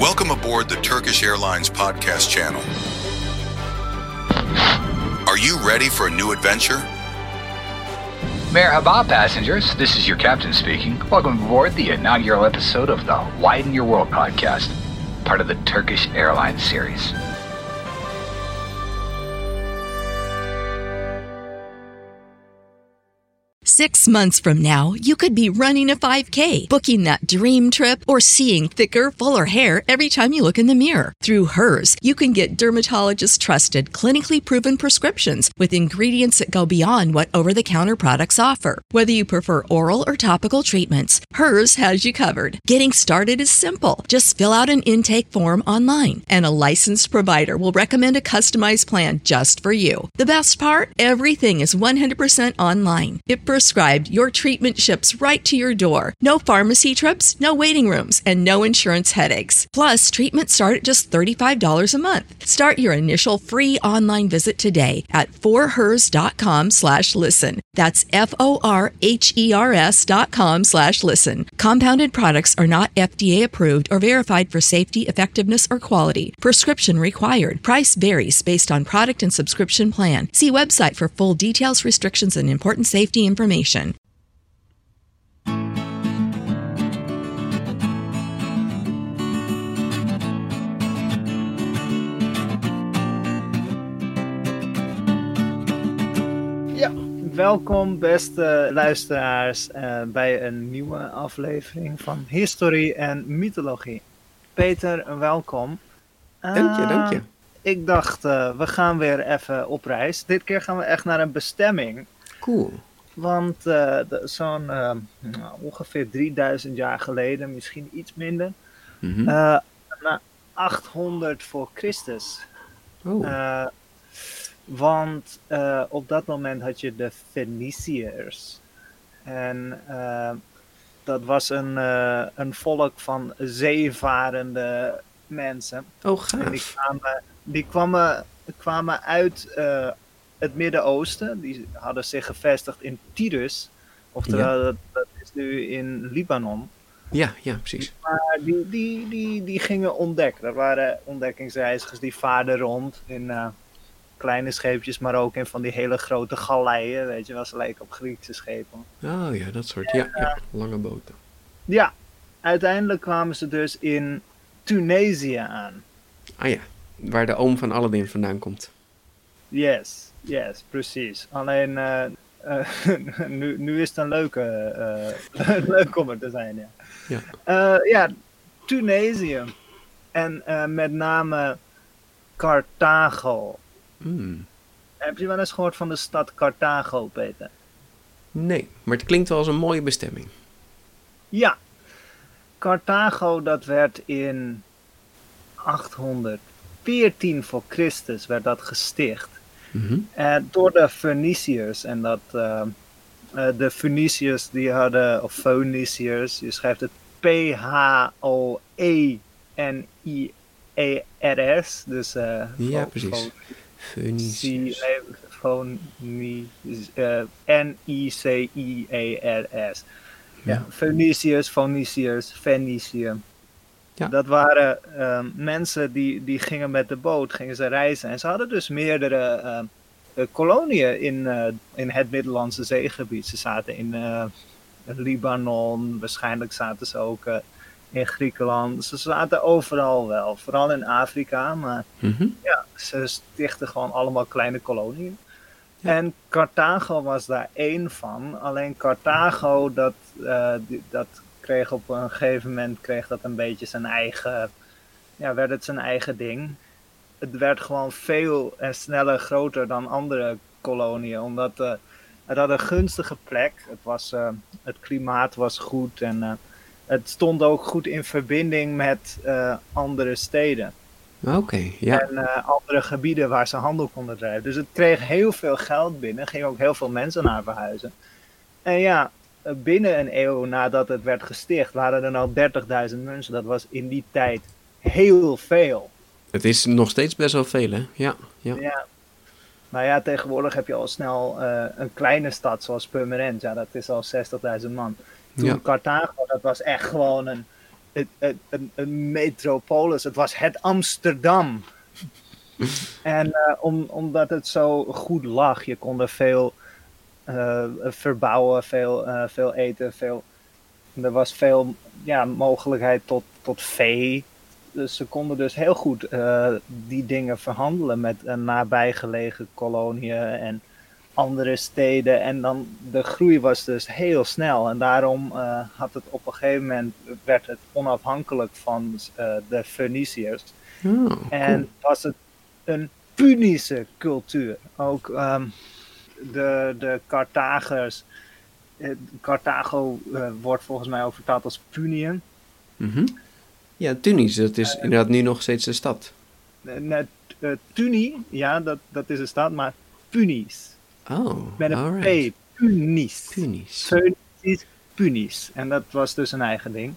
Welcome aboard the Turkish Airlines podcast channel. Are you ready for a new adventure? Merhaba passengers, this is your captain speaking. Welcome aboard the inaugural episode of the Widen Your World podcast, part of the Turkish Airlines series. 6 months from now, you could be running a 5K, booking that dream trip, or seeing thicker, fuller hair every time you look in the mirror. Through Hers, you can get dermatologist-trusted, clinically proven prescriptions with ingredients that go beyond what over-the-counter products offer. Whether you prefer oral or topical treatments, Hers has you covered. Getting started is simple. Just fill out an intake form online, and a licensed provider will recommend a customized plan just for you. The best part? Everything is 100% online. If prescribed, your treatment ships right to your door. No pharmacy trips, no waiting rooms, and no insurance headaches. Plus, treatments start at just $35 a month. Start your initial free online visit today at forhers.com/listen. That's FORHERS.com/listen. Compounded products are not FDA approved or verified for safety, effectiveness, or quality. Prescription required. Price varies based on product and subscription plan. See website for full details, restrictions, and important safety information. Ja, welkom beste luisteraars bij een nieuwe aflevering van Historie en Mythologie. Peter, welkom. Dank je. Ik dacht, we gaan weer even op reis. Dit keer gaan we echt naar een bestemming. Cool. Want zo'n ongeveer 3000 jaar geleden, misschien iets minder, na 800 voor Christus. Want op dat moment had je de Feniciërs. En dat was een volk van zeevarende mensen. Oh, gaaf. En die kwamen uit het Midden-Oosten. Die hadden zich gevestigd in Tyrus. Oftewel, dat is nu in Libanon. Ja, precies. Maar die gingen ontdekken. Dat waren ontdekkingsreizigers die vaarden rond in kleine scheepjes, maar ook in van die hele grote galeien. Weet je wel, ze lijken op Griekse schepen. Oh ja, dat soort. Ja, lange boten. Ja, uiteindelijk kwamen ze dus in Tunesië aan. Ah ja, waar de oom van Aladdin vandaan komt. Yes, precies. Alleen, nu is het een leuk om er te zijn, ja. Tunesië. En met name Carthago. Heb je wel eens gehoord van de stad Carthago, Peter? Nee, maar het klinkt wel als een mooie bestemming. Ja. Carthago, dat werd in 814 voor Christus werd dat gesticht. Door de Feniciërs. En dat de Feniciërs die hadden, of Phoeniciërs, je schrijft het P-H-O-E-N-I-E-R-S. Dus ja, precies. N-I-C-I-E-R-S. Ja, Feniciërs, Fenicië. Ja. Dat waren mensen die gingen met de boot, gingen ze reizen. En ze hadden dus meerdere koloniën in het Middellandse zeegebied. Ze zaten in Libanon, waarschijnlijk zaten ze ook in Griekenland. Ze zaten overal wel, vooral in Afrika. Maar ze stichten gewoon allemaal kleine koloniën. Ja. En Carthago was daar één van. Alleen Carthago, dat kreeg op een gegeven moment een beetje zijn eigen, werd het zijn eigen ding. Het werd gewoon veel en sneller groter dan andere koloniën, omdat het had een gunstige plek. Het klimaat was goed en het stond ook goed in verbinding met andere steden. Oké, ja. En andere gebieden waar ze handel konden drijven. Dus het kreeg heel veel geld binnen, gingen ook heel veel mensen naar verhuizen. En ja, binnen een eeuw nadat het werd gesticht, waren er al 30.000 mensen. Dat was in die tijd heel veel. Het is nog steeds best wel veel, hè? Ja. Nou ja, tegenwoordig heb je al snel een kleine stad zoals Purmerend. Ja, dat is al 60.000 man. Toen Carthago, dat was echt gewoon een metropolis. Het was het Amsterdam. En omdat het zo goed lag, je kon er veel verbouwen, veel eten, er was veel mogelijkheid tot vee. Dus ze konden dus heel goed die dingen verhandelen met nabijgelegen koloniën en andere steden. En dan de groei was dus heel snel. En daarom had het op een gegeven moment werd het onafhankelijk van de Feniciërs. Oh, cool. En was het een Punische cultuur. Ook de Carthagers. Carthago wordt volgens mij ook vertaald als Puniën. Mm-hmm. Ja, Tunis, dat is inderdaad nu nog steeds de stad. Tuni, ja, dat is een stad, maar Punis. Oh, met een alright. P, Punis. Punis. Punis. En dat was dus een eigen ding.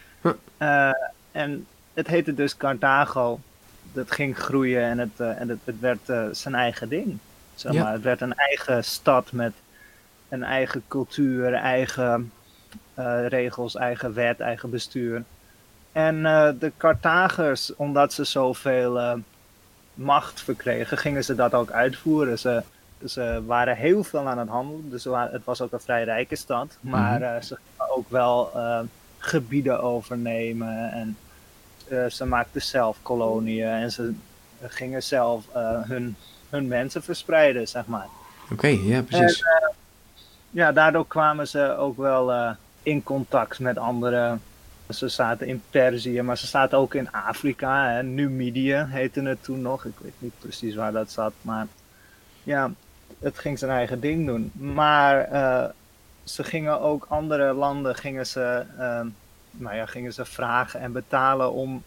En het heette dus Carthago. Dat ging groeien en het werd zijn eigen ding. Zeg maar. Het werd een eigen stad met een eigen cultuur, eigen regels, eigen wet, eigen bestuur. En de Carthagers, omdat ze zoveel macht verkregen, gingen ze dat ook uitvoeren. Ze waren heel veel aan het handelen, dus het was ook een vrij rijke stad. Maar ze gingen ook wel gebieden overnemen en ze maakten zelf koloniën en ze gingen zelf hun mensen verspreiden, zeg maar. Oké, ja, precies. En, daardoor kwamen ze ook wel in contact met andere. Ze zaten in Perzië, maar ze zaten ook in Afrika. Hè. Numidië heette het toen nog. Ik weet niet precies waar dat zat, maar ja, het ging zijn eigen ding doen. Maar ze gingen ook andere landen gingen ze vragen en betalen om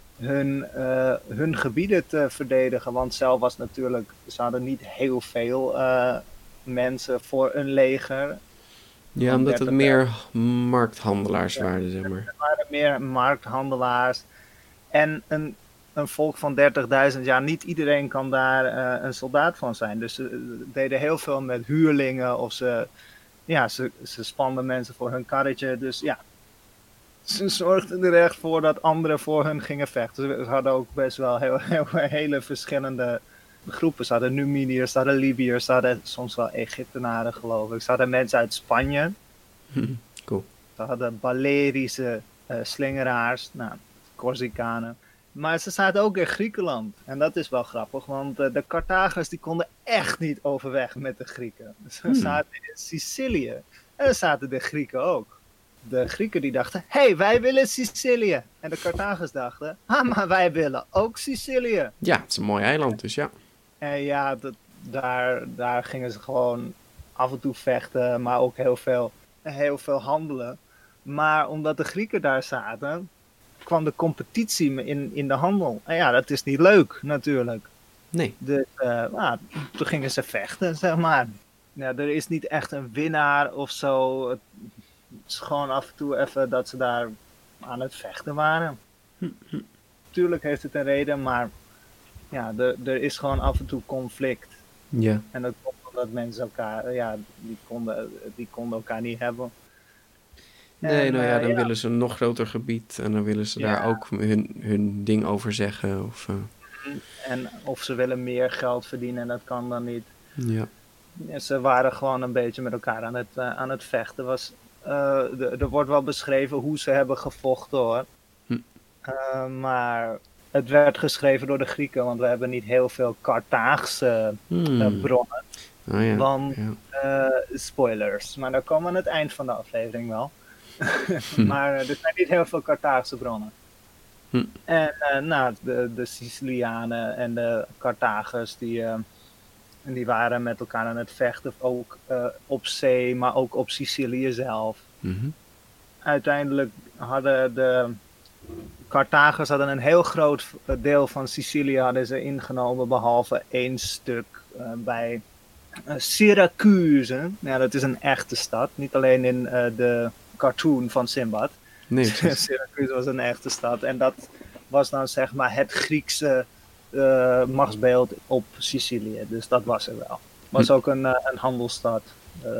hun gebieden te verdedigen. Want zelf was natuurlijk, ze hadden niet heel veel mensen voor een leger. Ja, omdat het meer markthandelaars waren, zeg maar. Er waren meer markthandelaars. En een volk van 30.000, ja, niet iedereen kan daar een soldaat van zijn. Dus ze deden heel veel met huurlingen of ze spanden mensen voor hun karretje. Dus ja, ze zorgden er echt voor dat anderen voor hun gingen vechten. Ze hadden ook best wel hele verschillende groepen. Ze hadden Numidiërs, ze hadden Libiërs, ze hadden soms wel Egyptenaren, geloof ik. Ze hadden mensen uit Spanje. Cool. Ze hadden Balerische slingeraars, Corsicanen. Maar ze zaten ook in Griekenland. En dat is wel grappig, want de Carthagers die konden echt niet overweg met de Grieken. Ze zaten in Sicilië. En daar zaten de Grieken ook. De Grieken die dachten, wij willen Sicilië. En de Carthagers dachten, maar wij willen ook Sicilië. Ja, het is een mooi eiland, dus ja. En ja, daar gingen ze gewoon af en toe vechten, maar ook heel veel handelen. Maar omdat de Grieken daar zaten, kwam de competitie in de handel. En ja, dat is niet leuk natuurlijk. Nee. Dus toen gingen ze vechten, zeg maar. Ja, er is niet echt een winnaar of zo. Het is gewoon af en toe even dat ze daar aan het vechten waren. Tuurlijk heeft het een reden, maar ja, er is gewoon af en toe conflict. Ja. En dat komt omdat mensen elkaar, die konden elkaar niet hebben. Nee, dan willen ze een nog groter gebied en dan willen ze daar ook hun ding over zeggen. En of ze willen meer geld verdienen en dat kan dan niet. Ja. Ze waren gewoon een beetje met elkaar aan het vechten. Er wordt wel beschreven hoe ze hebben gevochten, hoor. Maar het werd geschreven door de Grieken, want we hebben niet heel veel Carthaagse bronnen. Oh, ja. Want, spoilers, maar daar komen we aan het eind van de aflevering wel. Maar er zijn niet heel veel Carthaagse bronnen. En de Sicilianen en de Carthagers, die waren met elkaar aan het vechten, ook op zee, maar ook op Sicilië zelf. Uiteindelijk hadden de Carthagers een heel groot deel van Sicilië hadden ze ingenomen, behalve 1 stuk bij Syracuse. Ja, dat is een echte stad, niet alleen in de cartoon van Sinbad. Nee, Syracuse was een echte stad en dat was dan zeg maar het Griekse machtsbeeld op Sicilië. Dus dat was er wel. Was ook een handelsstad,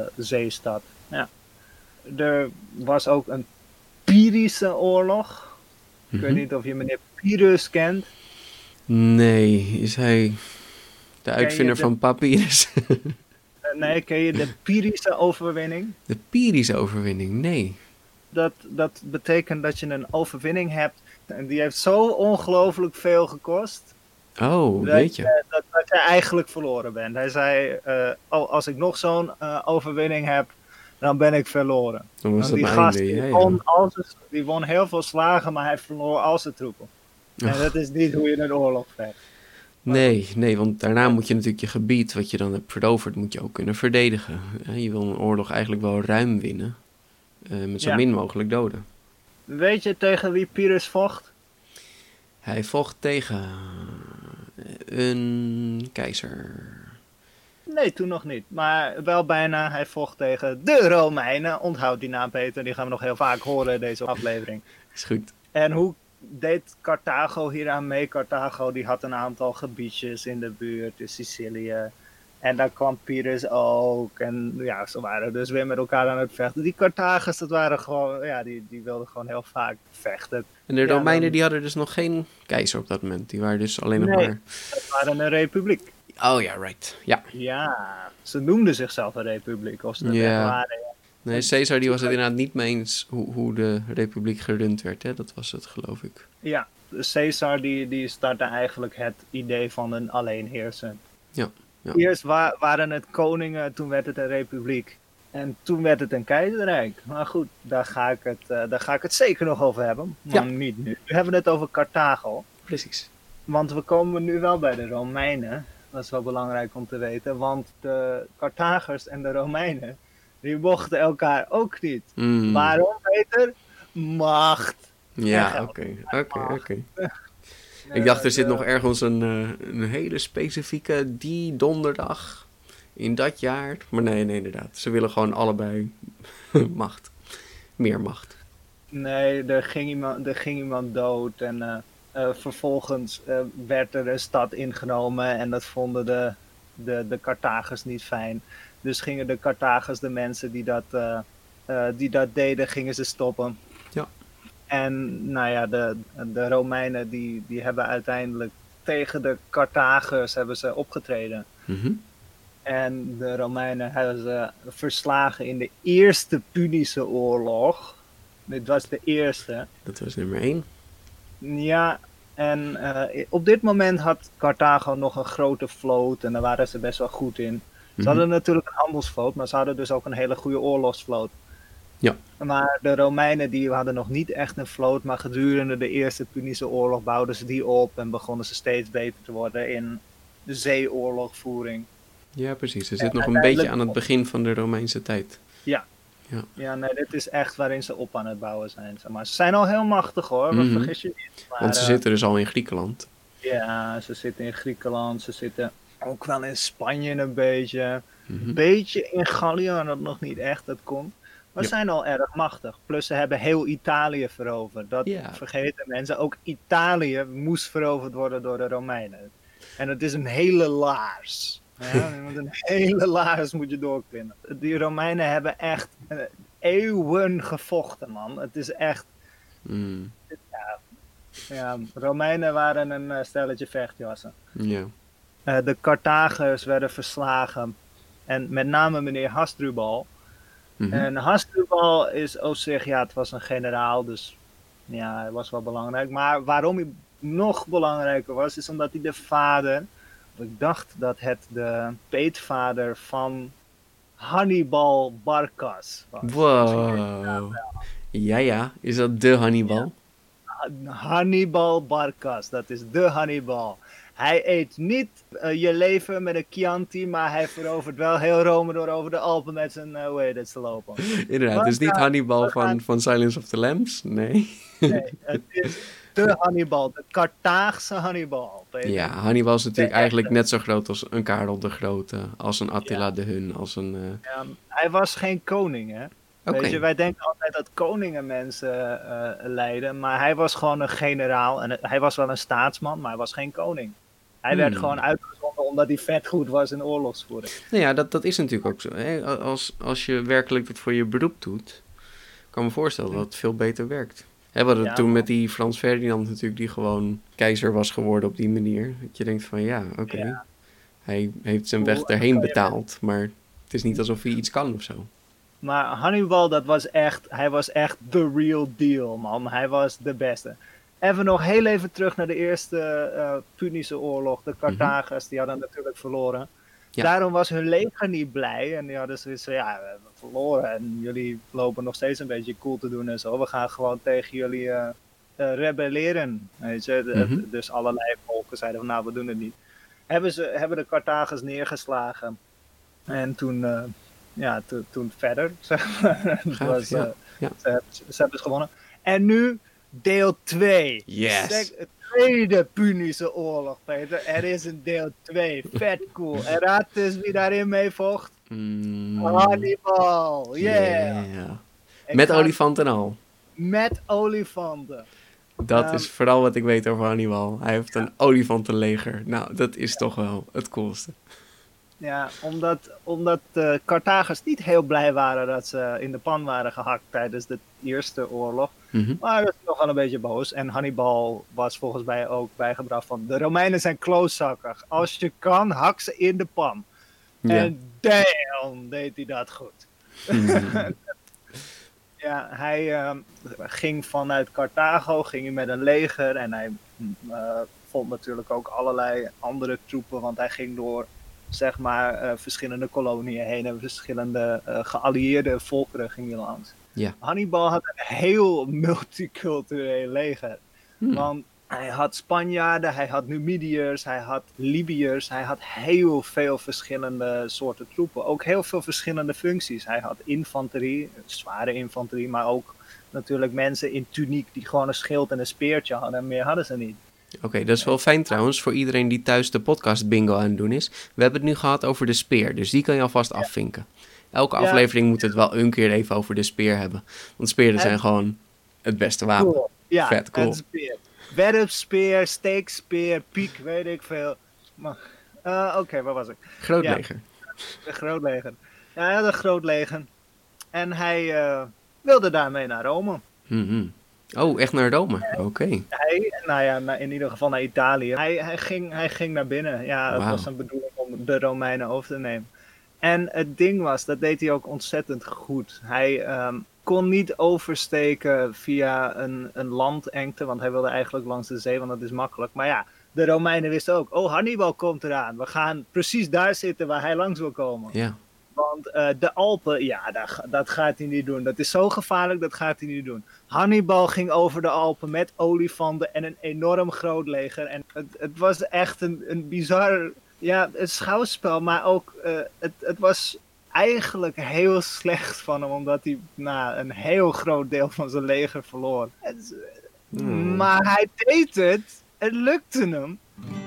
zeestad. Ja. Er was ook een Pyrische oorlog Ik weet niet of je meneer Pyrrhus kent. Nee, is hij de uitvinder van papyrus? Nee, ken je de Pyrrhische overwinning? De Pyrische overwinning, nee. Dat betekent dat je een overwinning hebt en die heeft zo ongelooflijk veel gekost. Oh, weet je. Dat je eigenlijk verloren bent. Hij zei, als ik nog zo'n overwinning heb, dan ben ik verloren. Dan was dat die mijn gast einde. die won heel veel slagen, maar hij verloor al zijn troepen. En dat is niet hoe je een oorlog vecht. Nee, want daarna moet je natuurlijk je gebied, wat je dan hebt veroverd, moet je ook kunnen verdedigen. Je wil een oorlog eigenlijk wel ruim winnen, met zo min mogelijk doden. Weet je tegen wie Pyrrhus vocht? Hij vocht tegen een keizer. Nee, toen nog niet. Maar wel bijna. Hij vocht tegen de Romeinen. Onthoud die naam, Peter. Die gaan we nog heel vaak horen in deze aflevering. Is goed. En hoe deed Carthago hieraan mee? Carthago die had een aantal gebiedjes in de buurt, in Sicilië. En daar kwam Pyrrhus ook. En ja, ze waren dus weer met elkaar aan het vechten. Die Carthagers, dat waren gewoon, ja, die wilden gewoon heel vaak vechten. En de Romeinen die hadden dus nog geen keizer op dat moment. Die waren dus alleen nog maar... dat waren een republiek. Oh ja, right. Ja. Ja, ze noemden zichzelf een republiek. Of ze dat echt waren. Nee, Caesar die was het inderdaad niet mee eens hoe de republiek gerund werd. Hè? Dat was het, geloof ik. Ja, Caesar die startte eigenlijk het idee van een alleenheerser. Ja. Eerst waren het koningen, toen werd het een republiek. En toen werd het een keizerrijk. Maar goed, daar ga ik het zeker nog over hebben. Maar niet nu. We hebben het over Carthago. Precies. Want we komen nu wel bij de Romeinen. Dat is wel belangrijk om te weten. Want de Carthagers en de Romeinen, die mochten elkaar ook niet. Waarom, Peter? Macht. Ja, oké. Ik dacht, er zit nog ergens een hele specifieke die donderdag in dat jaar. Maar nee, inderdaad. Ze willen gewoon allebei macht. Meer macht. Nee, er ging iemand dood en vervolgens werd er een stad ingenomen en dat vonden de Carthagers niet fijn. Dus gingen de Carthagers, de mensen die dat deden, gingen ze stoppen. Ja. En nou ja, de Romeinen die hebben uiteindelijk tegen de Carthagers hebben ze opgetreden. Mm-hmm. En de Romeinen hebben ze verslagen in de Eerste Punische Oorlog. Dit was de eerste. Dat was nummer 1. Ja, en op dit moment had Carthago nog een grote vloot en daar waren ze best wel goed in. Ze hadden natuurlijk een handelsvloot, maar ze hadden dus ook een hele goede oorlogsvloot. Ja. Maar de Romeinen die hadden nog niet echt een vloot, maar gedurende de Eerste Punische Oorlog bouwden ze die op en begonnen ze steeds beter te worden in de zeeoorlogvoering. Ja, precies. Ze zit nog een beetje aan het begin van de Romeinse tijd. Ja, nee, dit is echt waarin ze op aan het bouwen zijn. Zeg maar. Ze zijn al heel machtig hoor, maar vergis je niet. Maar, want ze zitten dus al in Griekenland. Ja, ze zitten in Griekenland, ze zitten ook wel in Spanje een beetje. Een beetje in Gallië, maar dat nog niet echt, dat komt. Maar ze zijn al erg machtig. Plus ze hebben heel Italië veroverd. Dat vergeten mensen. Ook Italië moest veroverd worden door de Romeinen. En dat is een hele laars. Ja, met een hele laars moet je doorklimmen. Die Romeinen hebben echt eeuwen gevochten, man. Het is echt... Ja, Romeinen waren een stelletje vechtjassen. Ja. De Carthagers werden verslagen. En met name meneer Hasdrubal. En Hasdrubal is op zich, ja, het was een generaal, dus ja, hij was wel belangrijk. Maar waarom hij nog belangrijker was, is omdat hij de vader... Ik dacht dat het de peetvader van Hannibal Barcas was. Wow. Ja. Is dat de Hannibal? Ja. Hannibal Barcas, dat is de Hannibal. Hij eet niet je leven met een Chianti, maar hij verovert wel heel Rome door over de Alpen met zijn hoe heet het te lopen. Inderdaad, het is niet Hannibal van Silence of the Lambs, nee. Nee, het is de Hannibal, de Carthaagse Hannibal. Peter. Ja, Hannibal is natuurlijk eigenlijk net zo groot als een Karel de Grote, als een Attila de Hun, als een... Ja, hij was geen koning, hè. Okay. Weet je, wij denken altijd dat koningen mensen leiden, maar hij was gewoon een generaal. En hij was wel een staatsman, maar hij was geen koning. Hij werd gewoon uitgezonden omdat hij vet goed was in oorlogsvoering. Nou ja, dat is natuurlijk ook zo. Hè? Als je werkelijk dat voor je beroep doet, kan me voorstellen dat het veel beter werkt. We hadden Ja, toen man. met die Frans Ferdinand natuurlijk, die gewoon keizer was geworden op die manier. Dat je denkt van ja, oké. Ja. Hij heeft zijn Hoe weg daarheen kan je betaald, maar het is niet alsof hij iets kan of zo. Maar Hannibal, hij was echt the real deal, man. Hij was de beste. Even nog heel even terug naar de eerste Punische oorlog. De Carthagers, die hadden natuurlijk verloren. Ja. Daarom was hun leger niet blij. En die hadden zoiets van, ja, we hebben verloren. En jullie lopen nog steeds een beetje cool te doen en zo. We gaan gewoon tegen jullie rebelleren. Weet je? Dus allerlei volken zeiden van, nou, we doen het niet. Hebben de Carthagers neergeslagen. En toen... toen verder. Zeg maar. Het Gaaf, was, ja. Ze hebben het gewonnen. En nu deel 2. Yes. Tweede Punische oorlog, Peter. Er is een deel 2. Vet cool. En raad eens wie daarin mee vocht. Hannibal. Yeah. Met olifanten en al. Met olifanten. Dat is vooral wat ik weet over Hannibal. Hij heeft een olifantenleger. Nou, dat is toch wel het coolste. Ja, omdat de Carthagers niet heel blij waren dat ze in de pan waren gehakt tijdens de eerste oorlog. Maar dat is nog wel een beetje boos. En Hannibal was volgens mij ook bijgebracht van, de Romeinen zijn klootzakkig. Als je kan, hak ze in de pan. Ja. En damn, deed hij dat goed. Ja, hij ging vanuit Carthago, ging hij met een leger. En hij vond natuurlijk ook allerlei andere troepen, want hij ging door... zeg maar, verschillende koloniën heen en verschillende geallieerde volkeren ging hij langs. Ja. Hannibal had een heel multicultureel leger. Want hij had Spanjaarden, hij had Numidiërs, hij had Libiërs, hij had heel veel verschillende soorten troepen. Ook heel veel verschillende functies. Hij had infanterie, zware infanterie, maar ook natuurlijk mensen in tuniek die gewoon een schild en een speertje hadden. En meer hadden ze niet. Oké, dat is wel fijn trouwens voor iedereen die thuis de podcast bingo aan het doen is. We hebben het nu gehad over de speer, dus die kan je alvast afvinken. Elke aflevering moet het wel een keer even over de speer hebben. Want speeren zijn gewoon het beste wapen. Cool. Ja, vet cool. een speer. Werpspeer, steekspeer, piek, weet ik veel. Oké, waar was ik? Groot Ja. leger. Een groot leger. Ja, hij had een groot leger. En hij wilde daarmee naar Rome. Oh, echt naar Rome? Oké. In ieder geval naar Italië. Hij ging naar binnen. Ja, het was een bedoeling om de Romeinen over te nemen. En het ding was, dat deed hij ook ontzettend goed. Hij kon niet oversteken via een landengte, want hij wilde eigenlijk langs de zee, want dat is makkelijk. Maar ja, de Romeinen wisten ook, oh, Hannibal komt eraan. We gaan precies daar zitten waar hij langs wil komen. Ja. Want de Alpen, ja, dat gaat hij niet doen. Dat is zo gevaarlijk, dat gaat hij niet doen. Hannibal ging over de Alpen met olifanten en een enorm groot leger. En het was echt een bizar, ja, een schouwspel. Maar ook, het was eigenlijk heel slecht van hem, omdat hij een heel groot deel van zijn leger verloor. Maar hij deed het. Het lukte hem.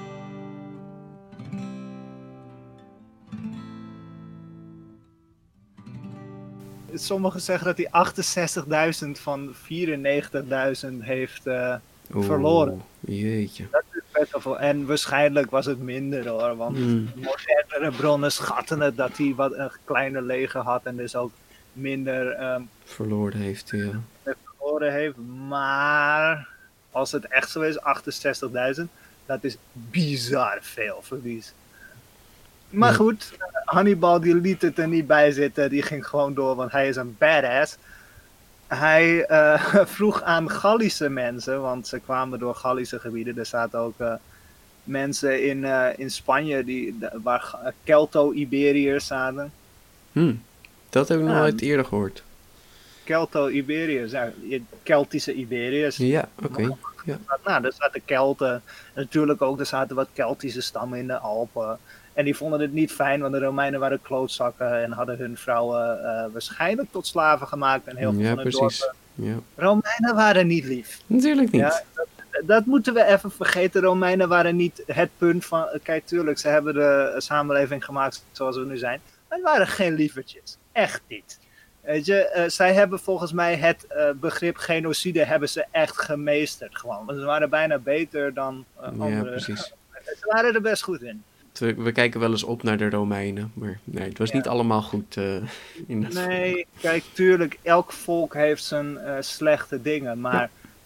Sommigen zeggen dat hij 68.000 van 94.000 heeft verloren. Jeetje. Dat is best wel veel. En waarschijnlijk was het minder hoor. Want modernere bronnen schatten het dat hij wat een kleiner leger had. En dus ook minder verloren heeft, ja. Verloren heeft. Maar als het echt zo is, 68.000. Dat is bizar veel verlies. Maar goed, Hannibal die liet het er niet bij zitten. Die ging gewoon door, want hij is een badass. Hij vroeg aan Gallische mensen, want ze kwamen door Gallische gebieden. Er zaten ook mensen in Spanje waar Kelto-Iberiërs zaten. Dat heb ik nog nooit eerder gehoord. Kelto-Iberiërs, ja, Keltische Iberiërs. Ja, oké. Ja. Nou, er zaten Kelten. En natuurlijk ook, er zaten wat Keltische stammen in de Alpen. En die vonden het niet fijn, want de Romeinen waren klootzakken en hadden hun vrouwen waarschijnlijk tot slaven gemaakt. En heel veel van hun dorpen. Ja. Romeinen waren niet lief. Natuurlijk niet. Ja, dat moeten we even vergeten. Romeinen waren niet het punt van... Kijk, tuurlijk, ze hebben de samenleving gemaakt zoals we nu zijn. Maar het waren geen lievertjes. Echt niet. Weet je, zij hebben volgens mij het begrip genocide hebben ze echt gemeesterd. Gewoon. Want ze waren bijna beter dan andere. Ja, precies. Ze waren er best goed in. We kijken wel eens op naar de Romeinen, maar nee, het was niet allemaal goed. Nee, kijk, tuurlijk, elk volk heeft zijn slechte dingen, maar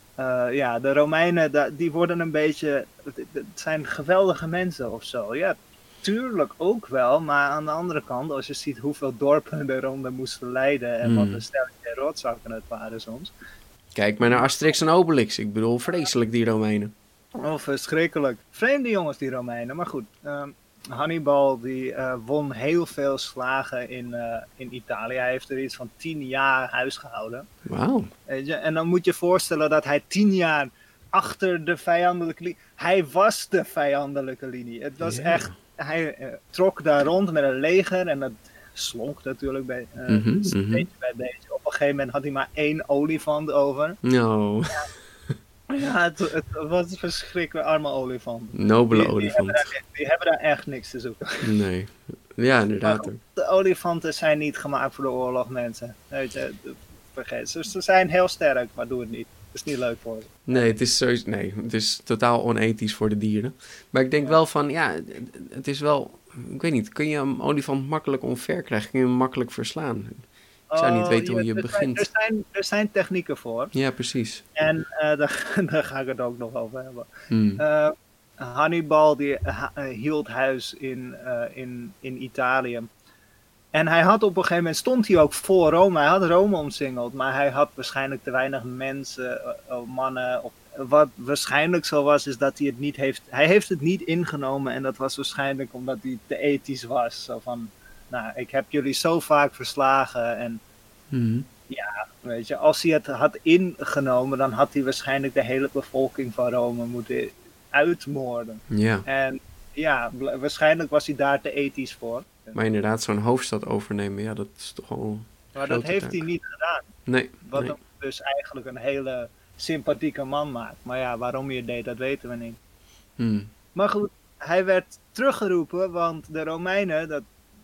ja, de Romeinen, die worden een beetje... Het zijn geweldige mensen of zo. Ja, tuurlijk ook wel. Maar aan de andere kant, als je ziet hoeveel dorpen er onder moesten lijden... en wat een stelletje rotzakken het waren soms. Kijk maar naar Asterix en Obelix. Ik bedoel, vreselijk die Romeinen. Oh, verschrikkelijk. Vreemde jongens, die Romeinen. Maar goed, Hannibal die won heel veel slagen in Italië. Hij heeft er iets van 10 jaar huis gehouden. Wauw. En dan moet je voorstellen dat hij 10 jaar achter de vijandelijke linie... Hij was de vijandelijke linie. Het was echt... Hij trok daar rond met een leger en dat slonk natuurlijk beetje bij beetje. Op een gegeven moment had hij maar 1 olifant over. No. Ja, het was een verschrikkelijk arme olifant. Nobele olifant. Die hebben daar echt niks te zoeken. Nee. Ja, inderdaad. De olifanten zijn niet gemaakt voor de oorlog, mensen. Weet je, vergeet. Ze zijn heel sterk, maar doe het niet. Het is niet leuk voor ze. Nee, het is totaal onethisch voor de dieren. Maar ik denk wel van, ja, het is wel... Ik weet niet, kun je een olifant makkelijk omver krijgen? Kun je hem makkelijk verslaan? Ik zou niet weten hoe je begint. Er zijn technieken voor. Ja, precies. En daar ga ik het ook nog over hebben. Hannibal die hield huis in Italië. En hij had op een gegeven moment, stond hij ook voor Rome. Hij had Rome omsingeld, maar hij had waarschijnlijk te weinig mensen, mannen. Wat waarschijnlijk zo was, is dat hij het niet heeft... Hij heeft het niet ingenomen en dat was waarschijnlijk omdat hij te ethisch was. Zo van, nou, ik heb jullie zo vaak verslagen en... Ja, weet je, als hij het had ingenomen, dan had hij waarschijnlijk de hele bevolking van Rome moeten uitmoorden. Ja. En ja, waarschijnlijk was hij daar te ethisch voor. Maar inderdaad, zo'n hoofdstad overnemen, ja, dat is toch wel... Maar dat heeft hij niet gedaan. Nee. Wat hem dus eigenlijk een hele sympathieke man maakt. Maar ja, waarom hij het deed, dat weten we niet. Maar goed, hij werd teruggeroepen, want de Romeinen,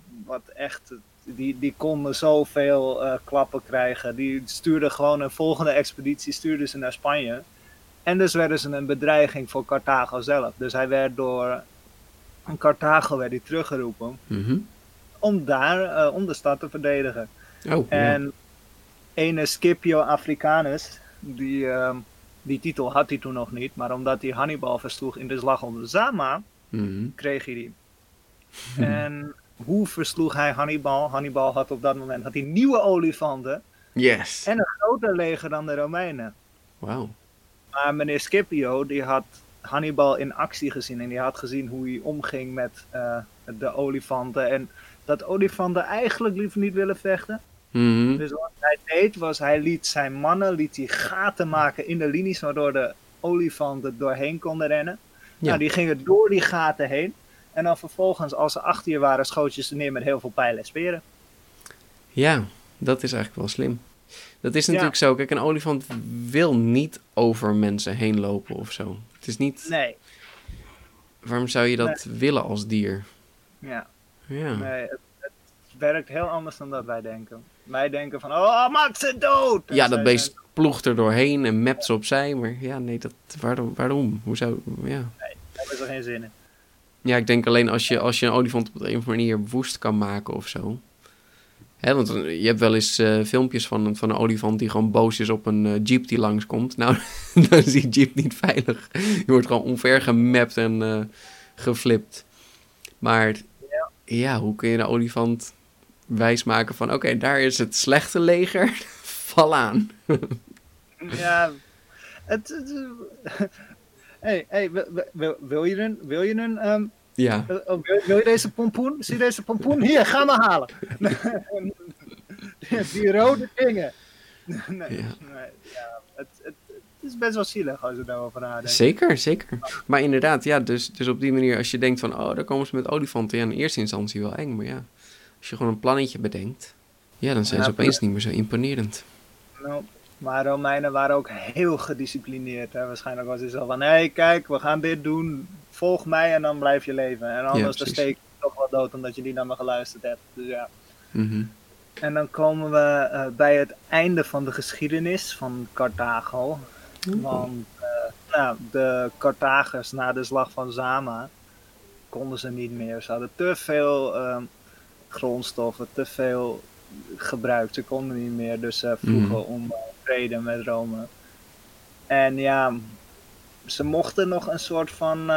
die konden zoveel klappen krijgen. Die stuurden gewoon een volgende expeditie, stuurden ze naar Spanje. En dus werden ze een bedreiging voor Carthago zelf. Dus hij werd door Carthago werd hij teruggeroepen. Om de stad te verdedigen. Oh, en ene Scipio Africanus, die titel had hij toen nog niet. Maar omdat hij Hannibal versloeg in de slag om de Zama, kreeg hij die. En hoe versloeg hij Hannibal? Hannibal had op dat moment nieuwe olifanten. Yes. En een groter leger dan de Romeinen. Wauw. Maar meneer Scipio, die had Hannibal in actie gezien. En die had gezien hoe hij omging met de olifanten. En dat olifanten eigenlijk liever niet willen vechten. Dus wat hij deed was, hij liet zijn mannen gaten maken in de linies, waardoor de olifanten doorheen konden rennen. Ja. Nou, die gingen door die gaten heen. En dan vervolgens, als ze achter je waren, schoot je ze neer met heel veel pijlen en speren. Ja, dat is eigenlijk wel slim. Dat is natuurlijk zo. Kijk, een olifant wil niet over mensen heen lopen of zo. Het is niet... Nee. Waarom zou je dat willen als dier? Ja. Nee, het werkt heel anders dan dat wij denken. Wij denken van, oh, maak ze dood! En ja, dat beest ploegt er doorheen en mept ze opzij. Maar ja, nee, waarom? Hoe zou... Ja. Nee, daar hebben ze geen zin in. Ja, ik denk alleen als je een olifant op een of andere manier woest kan maken of zo. Hè, want je hebt wel eens filmpjes van een olifant die gewoon boos is op een jeep die langskomt. Nou, dan is die jeep niet veilig. Die wordt gewoon omvergemapt en geflipt. Maar ja, hoe kun je een olifant wijsmaken van... Oké, daar is het slechte leger. Val aan. Ja, Hey, wil je een... Ja. Wil je deze pompoen? Zie je deze pompoen? Hier, ga maar halen. Die rode dingen. Het is best wel zielig als je daarover nadenkt. Zeker. Maar inderdaad, ja, dus op die manier, als je denkt van... daar komen ze met olifanten. Ja, in eerste instantie wel eng, maar ja. Als je gewoon een plannetje bedenkt... Ja, dan zijn ze opeens niet meer zo imponerend. Nou, maar Romeinen waren ook heel gedisciplineerd. Hè? Waarschijnlijk was het zo van... Hé, kijk, we gaan dit doen... Volg mij en dan blijf je leven. En anders dan steek je toch wel dood omdat je niet naar me geluisterd hebt. Dus ja. En dan komen we bij het einde van de geschiedenis van Carthago. Want de Carthagers na de slag van Zama konden ze niet meer. Ze hadden te veel grondstoffen, te veel gebruikt. Ze konden niet meer. Dus ze vroegen om vrede met Rome. En ja, ze mochten nog een soort van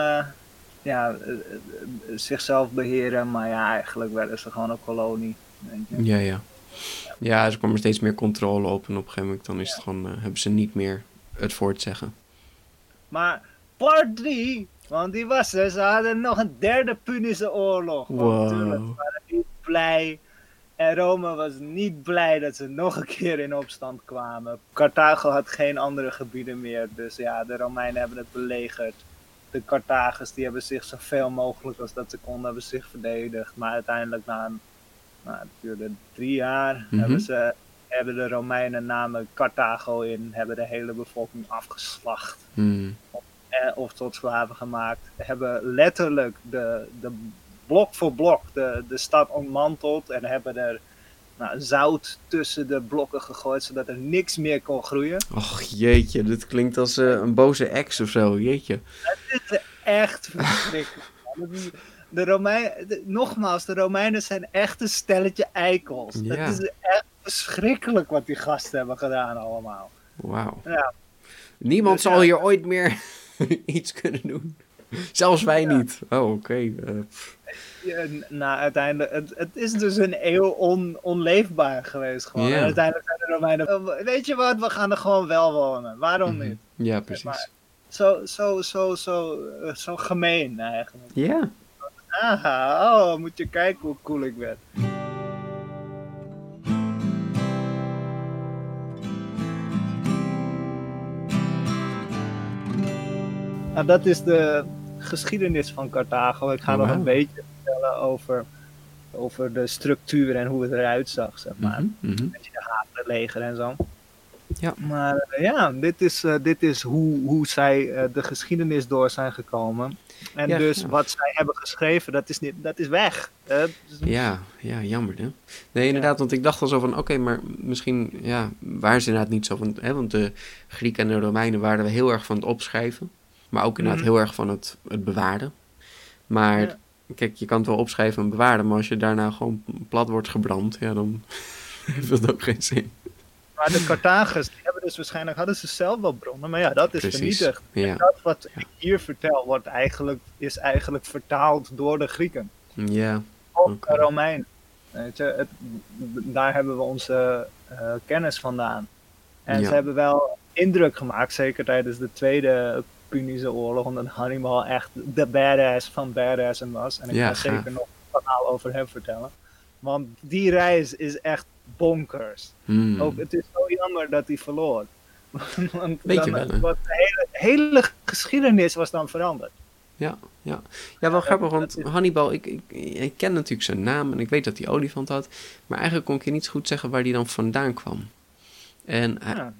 zichzelf beheren, maar ja, eigenlijk werden ze gewoon een kolonie. Weet je. Ja. Ja, er kwam er steeds meer controle op en op een gegeven moment dan is het gewoon, hebben ze niet meer het voor het zeggen. Maar part 3, want die was er, ze hadden nog een derde Punische oorlog. Wow. Natuurlijk, ze waren niet blij. En Rome was niet blij dat ze nog een keer in opstand kwamen. Carthago had geen andere gebieden meer, dus ja, de Romeinen hebben het belegerd. De Carthagers die hebben zich zoveel mogelijk als dat ze konden, hebben zich verdedigd. Maar uiteindelijk het duurde 3 jaar, hebben de Romeinen namen Carthago in, hebben de hele bevolking afgeslacht. Of tot slaven gemaakt. Hebben letterlijk de blok voor blok de stad ontmanteld en hebben er zout tussen de blokken gegooid, zodat er niks meer kon groeien. Och jeetje, dit klinkt als een boze ex of zo, jeetje. Het is echt verschrikkelijk. De Romeinen zijn echt een stelletje eikels. Ja. Het is echt verschrikkelijk wat die gasten hebben gedaan allemaal. Wauw. Ja. Niemand Dus zal hier ooit meer iets kunnen doen. Zelfs wij niet. Oh, oké. Uiteindelijk, het is dus een eeuw onleefbaar geweest gewoon. Ja. En uiteindelijk zijn de Romeinen, weet je wat, we gaan er gewoon wel wonen. Waarom niet? Ja, precies. Maar zo gemeen eigenlijk. Ja. Aha, moet je kijken hoe cool ik ben. Nou, dat is de geschiedenis van Carthago. Ik ga nog een beetje vertellen over de structuur en hoe het eruit zag, zeg maar. Met de havenleger en zo. Ja. Maar dit is hoe zij de geschiedenis door zijn gekomen. En wat zij hebben geschreven, dat is weg. Ja, jammer hè. Nee, inderdaad, want ik dacht al zo van, oké, maar misschien waren ze inderdaad niet zo van, want de Grieken en de Romeinen waren heel erg van het opschrijven. Maar ook inderdaad heel erg van het bewaren. Maar kijk, je kan het wel opschrijven en bewaren, maar als je daarna gewoon plat wordt gebrand, dan heeft dat ook geen zin. Maar de Carthagers, die hebben dus waarschijnlijk, hadden ze zelf wel bronnen, maar dat is vernietigd. Ja. En dat wat ik hier vertel, is eigenlijk vertaald door de Grieken. Ja. Of de Romeinen. Weet je, daar hebben we onze kennis vandaan. En ze hebben wel indruk gemaakt, zeker tijdens de Tweede Punische oorlog, omdat Hannibal echt de badass van badassen was. En ik ga zeker nog een verhaal over hem vertellen. Want die reis is echt bonkers. Ook, het is zo jammer dat hij verloor. Want de hele geschiedenis was dan veranderd. Ja, wel grappig, want Hannibal, ik ken natuurlijk zijn naam en ik weet dat hij olifant had, maar eigenlijk kon ik je niet zo goed zeggen waar hij dan vandaan kwam. En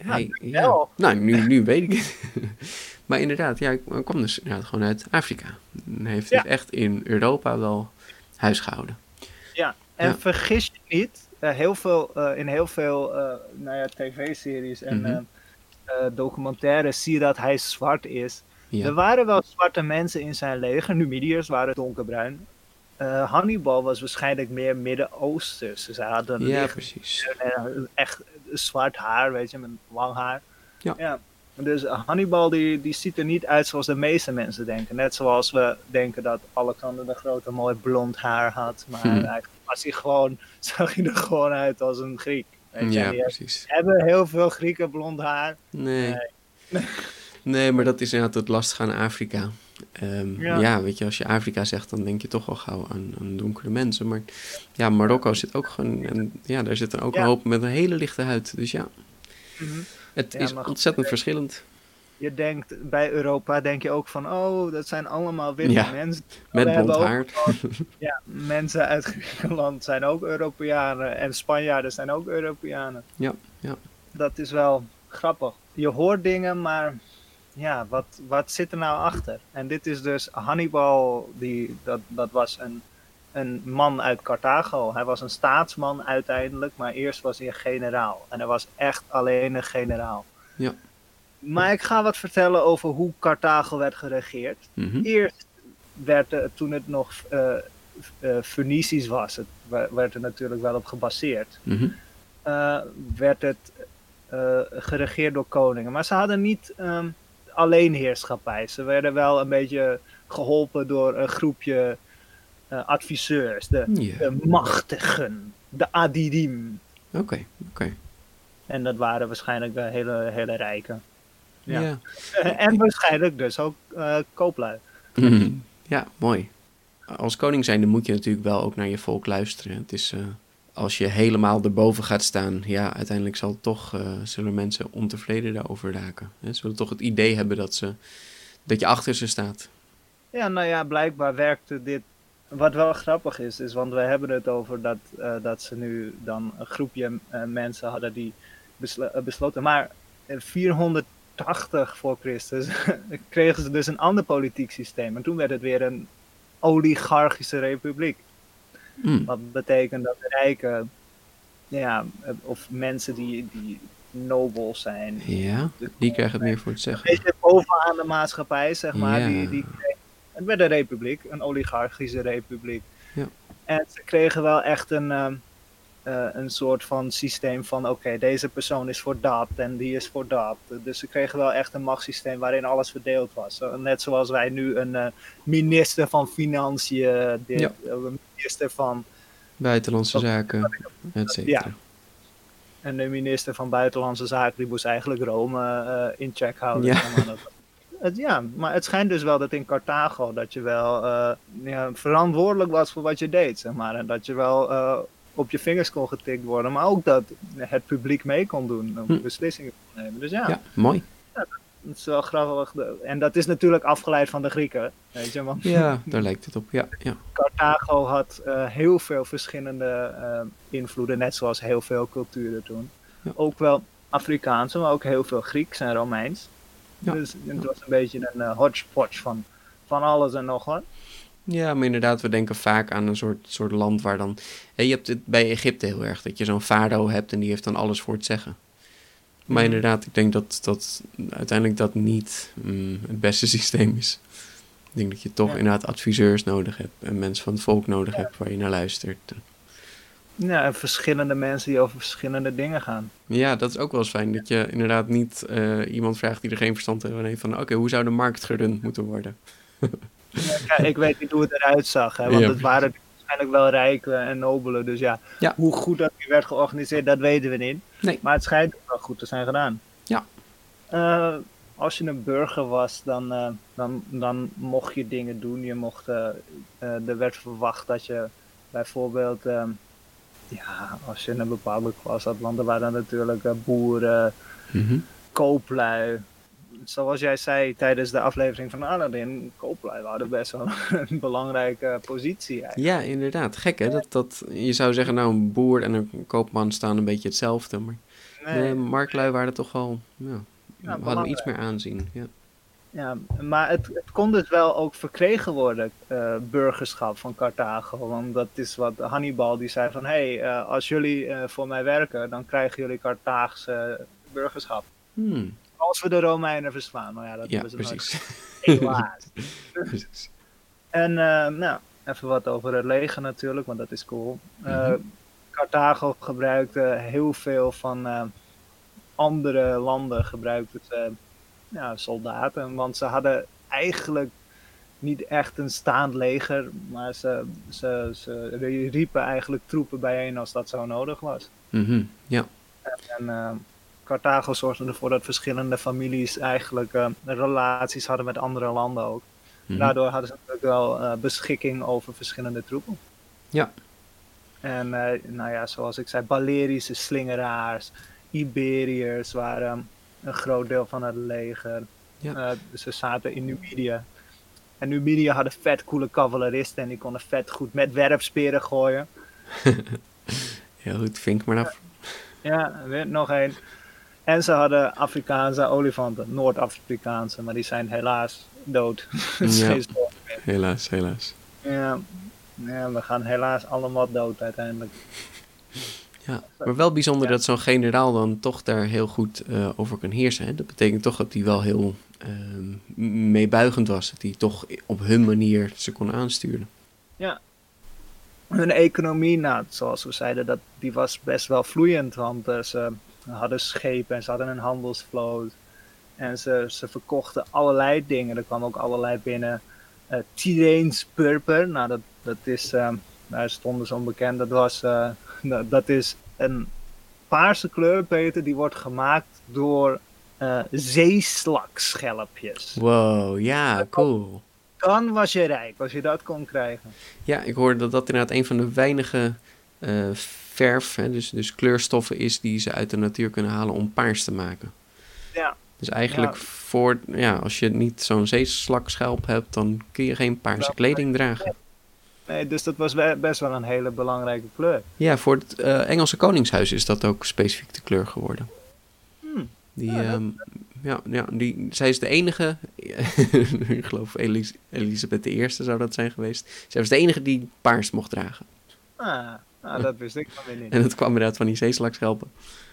nu weet ik het. Maar inderdaad, hij kwam dus gewoon uit Afrika. En heeft dus echt in Europa wel huis gehouden. Ja, en vergis je niet, in heel veel tv-series en documentaires zie je dat hij zwart is. Ja. Er waren wel zwarte mensen in zijn leger, Numidiërs waren donkerbruin. Hannibal was waarschijnlijk meer Midden-Oosters. Dus hij had echt zwart haar, weet je, met lang haar. Ja. Dus Hannibal die ziet er niet uit zoals de meeste mensen denken. Net zoals we denken dat Alexander de Grote mooi blond haar had. Maar eigenlijk zag hij er gewoon uit als een Griek. Weet je? Precies. Hebben heel veel Grieken blond haar? Nee, maar dat is inderdaad het lastige aan Afrika. Weet je, als je Afrika zegt, dan denk je toch wel gauw aan donkere mensen. Maar ja, Marokko zit ook gewoon, en daar zitten ook een hoop met een hele lichte huid. Dus het is ontzettend verschillend. Je denkt, bij Europa denk je ook van, dat zijn allemaal witte mensen. Met blond haar. Mensen uit Griekenland zijn ook Europeanen en Spanjaarden zijn ook Europeanen. Ja. Dat is wel grappig. Je hoort dingen, maar wat zit er nou achter? En dit is dus Hannibal, dat was een man uit Carthago. Hij was een staatsman uiteindelijk, maar eerst was hij een generaal. En hij was echt alleen een generaal. Ja. Maar ik ga wat vertellen over hoe Carthago werd geregeerd. Eerst werd toen het nog Fenicisch was, werd er natuurlijk wel op gebaseerd. Werd het geregeerd door koningen. Maar ze hadden niet alleenheerschappij. Ze werden wel een beetje geholpen door een groepje adviseurs. De machtigen. De adidim. Oké. En dat waren waarschijnlijk de hele rijken. Ja. En waarschijnlijk dus ook kooplui. Ja, mooi. Als koning zijnde moet je natuurlijk wel ook naar je volk luisteren. Het is, als je helemaal erboven gaat staan, ja, uiteindelijk zullen mensen ontevreden daarover raken. Ze zullen toch het idee hebben dat je achter ze staat. Ja, nou ja, blijkbaar werkte dit. Wat wel grappig is, want we hebben het over dat ze nu dan een groepje mensen hadden die besloten. Maar 480 voor Christus kregen ze dus een ander politiek systeem. En toen werd het weer een oligarchische republiek. Wat betekent dat de rijken, ja, of mensen die nobel zijn. Ja, die krijgen het meer voor het zeggen. Een beetje bovenaan de maatschappij, zeg maar. Ja. Het werd een republiek, een oligarchische republiek. Ja. En ze kregen wel echt een soort van systeem van oké, deze persoon is voor dat en die is voor dat. Dus ze kregen wel echt een machtssysteem waarin alles verdeeld was. Net zoals wij nu een minister van Financiën, een minister van Buitenlandse Zaken, et cetera. Ja. En de minister van Buitenlandse Zaken die moest eigenlijk Rome in check houden. Ja. Maar het schijnt dus wel dat in Carthago dat je wel verantwoordelijk was voor wat je deed, zeg maar. En dat je wel op je vingers kon getikt worden, maar ook dat het publiek mee kon doen, beslissingen kon nemen. Dus ja, mooi. Ja, dat is wel grappig. En dat is natuurlijk afgeleid van de Grieken, weet je. Want ja, daar lijkt het op, ja. Carthago had heel veel verschillende invloeden, net zoals heel veel culturen toen. Ja. Ook wel Afrikaanse, maar ook heel veel Grieks en Romeins. Ja. Dus het was een beetje een hodgepodge van alles en nog wat. Ja, maar inderdaad, we denken vaak aan een soort land waar dan... je hebt het bij Egypte heel erg, dat je zo'n farao hebt en die heeft dan alles voor het zeggen. Maar inderdaad, ik denk dat uiteindelijk dat niet het beste systeem is. Ik denk dat je toch inderdaad adviseurs nodig hebt en mensen van het volk nodig hebt waar je naar luistert. Ja, en verschillende mensen die over verschillende dingen gaan. Ja, dat is ook wel eens fijn, dat je inderdaad niet iemand vraagt die er geen verstand van heeft van oké, hoe zou de markt gerund moeten worden? Ja, ik weet niet hoe het eruit zag, hè, want het waren waarschijnlijk wel rijken en nobelen. Dus hoe goed dat die werd georganiseerd, dat weten we niet. Nee. Maar het schijnt wel goed te zijn gedaan. Ja. Als je een burger was, dan mocht je dingen doen. Je mocht, er werd verwacht dat je bijvoorbeeld, als je in een bepaalde klas had, want er waren natuurlijk boeren, kooplui. Zoals jij zei tijdens de aflevering van Aladdin, kooplui hadden best wel een belangrijke positie eigenlijk. Ja, inderdaad. Gek hè? Dat, je zou zeggen, nou een boer en een koopman staan een beetje hetzelfde, maar de marklui waren toch wel, hadden iets meer aanzien. Ja, maar het kon dus wel ook verkregen worden, burgerschap van Carthago. Want dat is wat Hannibal die zei van, als jullie voor mij werken, dan krijgen jullie Carthaagse burgerschap. Als we de Romeinen verslaan. Nou ja, dat hebben ze precies. Helaas. Precies. En even wat over het leger natuurlijk, want dat is cool. Carthago gebruikte heel veel van andere landen gebruikten soldaten. Want ze hadden eigenlijk niet echt een staand leger, maar ze riepen eigenlijk troepen bijeen als dat zo nodig was. Ja. En Carthago zorgde ervoor dat verschillende families eigenlijk relaties hadden met andere landen ook. Daardoor hadden ze natuurlijk wel beschikking over verschillende troepen. Ja. En zoals ik zei, Balerische slingeraars, Iberiërs waren een groot deel van het leger. Ja. Ze zaten in Numidië. En Numidië hadden vet coole cavaleristen en die konden vet goed met werpsperen gooien. Heel goed, vink maar af. Ja, weer nog één. En ze hadden Afrikaanse olifanten, Noord-Afrikaanse, maar die zijn helaas dood. Helaas. Ja, we gaan helaas allemaal dood uiteindelijk. Ja, maar wel bijzonder dat zo'n generaal dan toch daar heel goed over kan heersen. Hè? Dat betekent toch dat hij wel heel meebuigend was. Dat hij toch op hun manier ze kon aansturen. Ja. Hun economie, zoals we zeiden, die was best wel vloeiend. Want hadden schepen en ze hadden een handelsvloot. En ze verkochten allerlei dingen. Er kwam ook allerlei binnen. Tyreens purper. Nou, dat is, daar stonden ze onbekend. Dat is een paarse kleur, Peter. Die wordt gemaakt door zeeslakschelpjes. Wow, ja, cool. Dan was je rijk, als je dat kon krijgen. Ja, ik hoorde dat inderdaad een van de weinige verf, hè, dus kleurstoffen is die ze uit de natuur kunnen halen om paars te maken. Ja. Dus eigenlijk als je niet zo'n zeeslakschelp hebt, dan kun je geen paarse kleding dragen. Nee, dus dat was best wel een hele belangrijke kleur. Ja, voor het Engelse koningshuis is dat ook specifiek de kleur geworden. Zij is de enige, ik geloof Elisabeth I zou dat zijn geweest. Zij was de enige die paars mocht dragen. Dat wist ik dan weer niet. En dat kwam inderdaad van die zeeslakschelpen.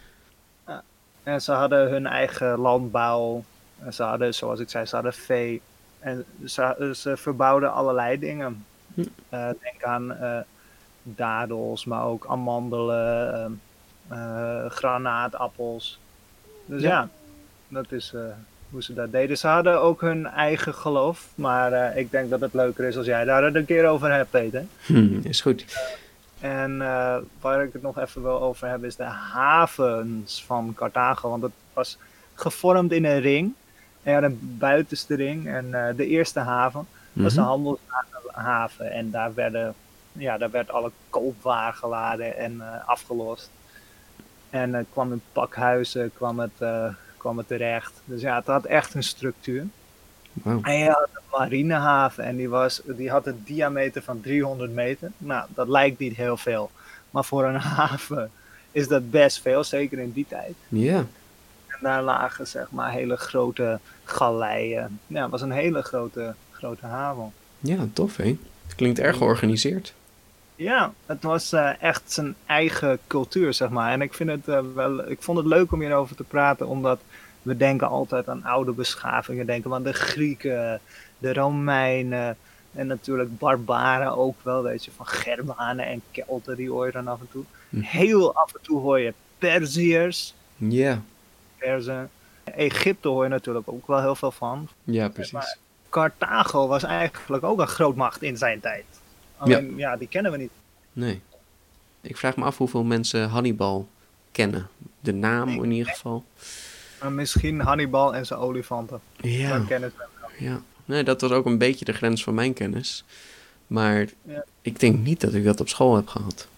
En ze hadden hun eigen landbouw. En ze hadden, zoals ik zei, ze hadden vee. En ze verbouwden allerlei dingen. Denk aan dadels, maar ook amandelen, granaatappels. Dus ja, dat is hoe ze dat deden. Ze hadden ook hun eigen geloof. Maar ik denk dat het leuker is als jij daar het een keer over hebt, Peter. Is goed. En waar ik het nog even wil over hebben is de havens van Carthago. Want het was gevormd in een ring. En ja, een buitenste ring. En de eerste haven was de handelshaven. En daar werd alle koopwaar geladen en afgelost. En kwam in pakhuizen, kwam het terecht. Dus ja, het had echt een structuur. Wow. En je had een marinehaven en die had een diameter van 300 meter. Nou, dat lijkt niet heel veel. Maar voor een haven is dat best veel, zeker in die tijd. Ja. En daar lagen zeg maar hele grote galeien. Ja, het was een hele grote haven. Ja, tof hè. Het klinkt erg georganiseerd. Ja, het was echt zijn eigen cultuur, zeg maar. En ik vond het leuk om hierover te praten, omdat we denken altijd aan oude beschavingen. Denken aan de Grieken, de Romeinen en natuurlijk barbaren ook wel, weet je, van Germanen en Kelten, die hoor je dan af en toe. Heel af en toe hoor je Perziërs. Ja. Perzen. Egypte hoor je natuurlijk ook wel heel veel van. Ja, precies. Maar Carthago was eigenlijk ook een grootmacht in zijn tijd. Alleen, ja, die kennen we niet. Nee. Ik vraag me af hoeveel mensen Hannibal kennen. De naam in ieder geval. Misschien Hannibal en zijn olifanten. Ja. Dat kennen ze wel. Ja. Nee, dat was ook een beetje de grens van mijn kennis. Maar ik denk niet dat ik dat op school heb gehad.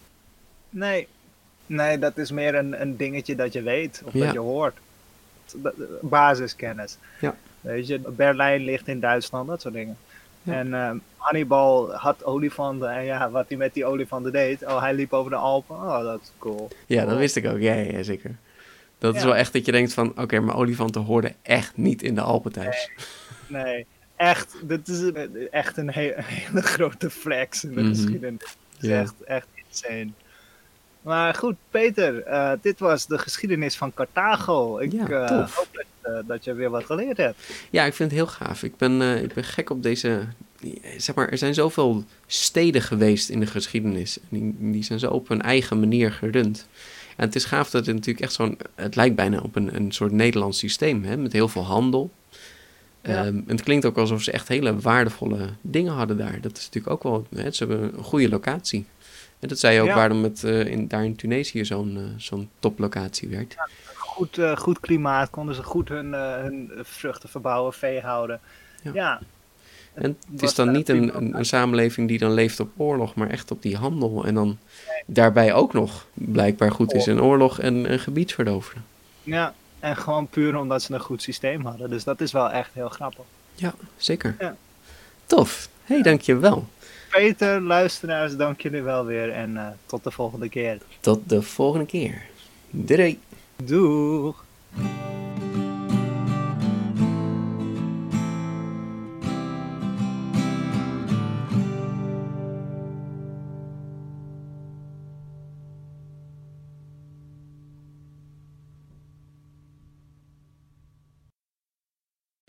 Nee, dat is meer een dingetje dat je weet. Of dat je hoort. Basiskennis. Ja. Weet je, Berlijn ligt in Duitsland, dat soort dingen. Ja. En Hannibal had olifanten. En ja, wat hij met die olifanten deed. Oh, hij liep over de Alpen. Oh, dat is cool. Ja, dat wist ik ook. Ja, zeker. Dat is wel echt dat je denkt van... Oké, maar olifanten hoorden echt niet in de Alpen thuis. Nee. Echt. Dit is echt een hele grote flex in de geschiedenis. Het is echt insane. Maar goed, Peter. Dit was de geschiedenis van Carthago. Ik hoop dat je weer wat geleerd hebt. Ja, ik vind het heel gaaf. Ik ben gek op deze... Zeg maar, er zijn zoveel steden geweest in de geschiedenis. Die zijn zo op hun eigen manier gerund. En het is gaaf dat het natuurlijk echt het lijkt bijna op een soort Nederlands systeem, hè, met heel veel handel. Ja. En het klinkt ook alsof ze echt hele waardevolle dingen hadden daar. Dat is natuurlijk ook wel, hè, ze hebben een goede locatie. En dat zei je ook waarom het daar in Tunesië zo'n toplocatie werd. Ja, goed klimaat, konden ze goed hun vruchten verbouwen, vee houden. Ja. En het is dan niet een samenleving die dan leeft op oorlog, maar echt op die handel. En dan daarbij ook nog blijkbaar goed is in oorlog en een gebied verdoveren. Ja, en gewoon puur omdat ze een goed systeem hadden. Dus dat is wel echt heel grappig. Ja, zeker. Ja. Tof. Dankjewel. Peter, luisteraars, dank jullie wel weer. En tot de volgende keer. Tot de volgende keer. Doei. Doeg.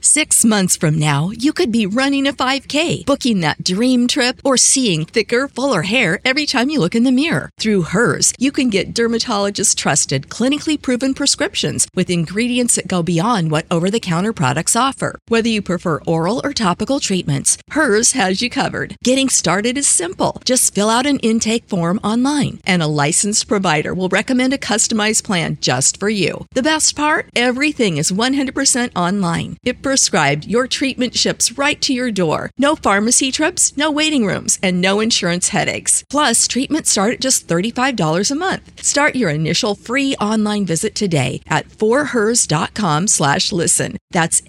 6 months from now, you could be running a 5K, booking that dream trip, or seeing thicker, fuller hair every time you look in the mirror. Through Hers, you can get dermatologist-trusted, clinically proven prescriptions with ingredients that go beyond what over-the-counter products offer. Whether you prefer oral or topical treatments, Hers has you covered. Getting started is simple. Just fill out an intake form online, and a licensed provider will recommend a customized plan just for you. The best part? Everything is 100% online. If prescribed, your treatment ships right to your door. No pharmacy trips, no waiting rooms, and no insurance headaches. Plus, treatments start at just $35 a month. Start your initial free online visit today at forhers.com/listen. That's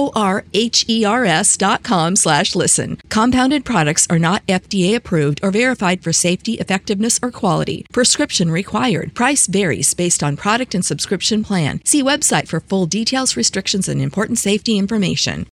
FORHERS.com/listen. Compounded products are not FDA approved or verified for safety, effectiveness, or quality. Prescription required. Price varies based on product and subscription plan. See website for full details, restrictions, and important safety information.